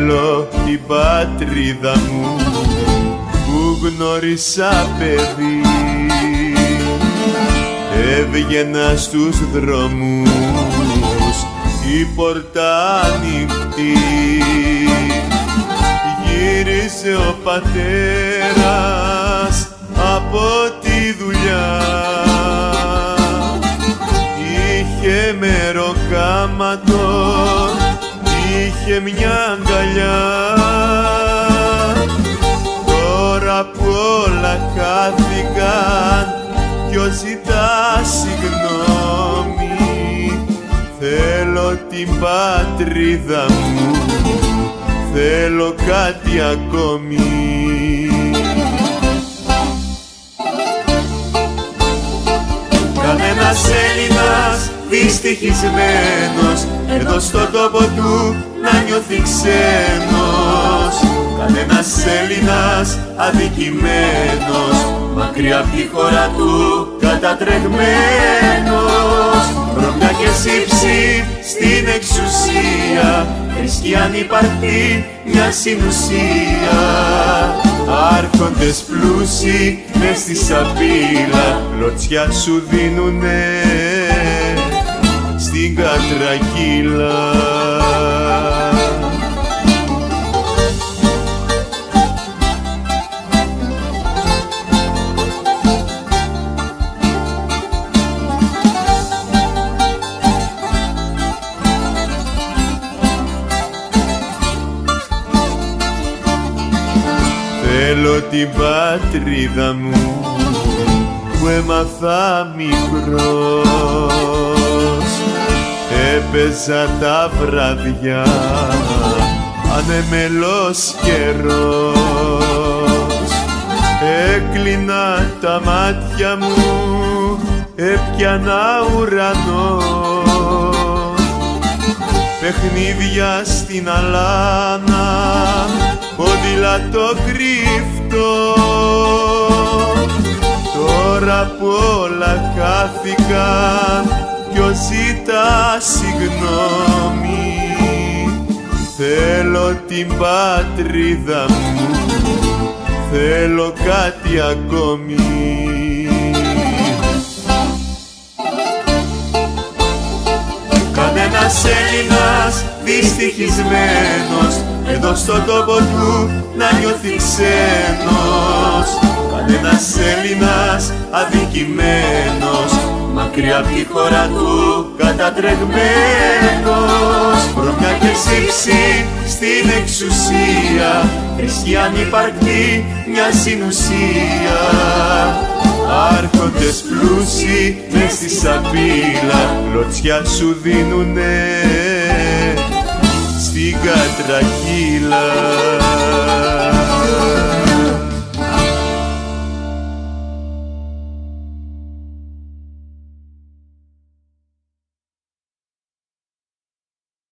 θέλω την πατρίδα μου που γνώρισα παιδί. Έβγαινα στους δρόμους, η πόρτα ανοιχτή. Γύρισε ο πατέρας από τη δουλειά. Είχε μεροκάματο, είχε μια αγκαλιά. Τώρα που όλα χάθηκαν ποιος ζητά συγγνώμη, θέλω την πατρίδα μου, θέλω κάτι ακόμη. Κανένας Έλληνας δυστυχισμένος εδώ στον τόπο του να νιώθει ξένος. Κανένας Έλληνας αδικημένος μακριά απ' τη χώρα του κατατρεγμένος. Βρωμιά και σύψη στην εξουσία, θρησκεία ανύπαρκτη μια συνουσία. Άρχοντες πλούσιοι μες στη σαπίλα κλωτσιά σου δίνουνε στην κατρακύλα. Θέλω την πατρίδα μου που έμαθα μικρός. Έπαιζα τα βράδια ανεμελός καιρός. Έκλεινα τα μάτια μου, έπιανα ουρανό. Παιχνίδια στην αλάνα, ποδήλατο κρύφτο. Τώρα που όλα χάθηκαν ποιος ζητά συγγνώμη, θέλω την πατρίδα μου, θέλω κάτι ακόμη. Κανένας Έλληνας δυστυχισμένος εδώ στον τόπο του να νιώθει ξένος. Κανένας Έλληνας αδικημένος μακριά απ' τη χώρα του κατατρεγμένος. Βρωμιά και σύψη στην εξουσία, θρησκεία ανύπαρκτη μια συνουσία. Άρχοντες πλούσιοι μες στη σαπίλα κλωτσιά σου δίνουνε στην κατρακύλα.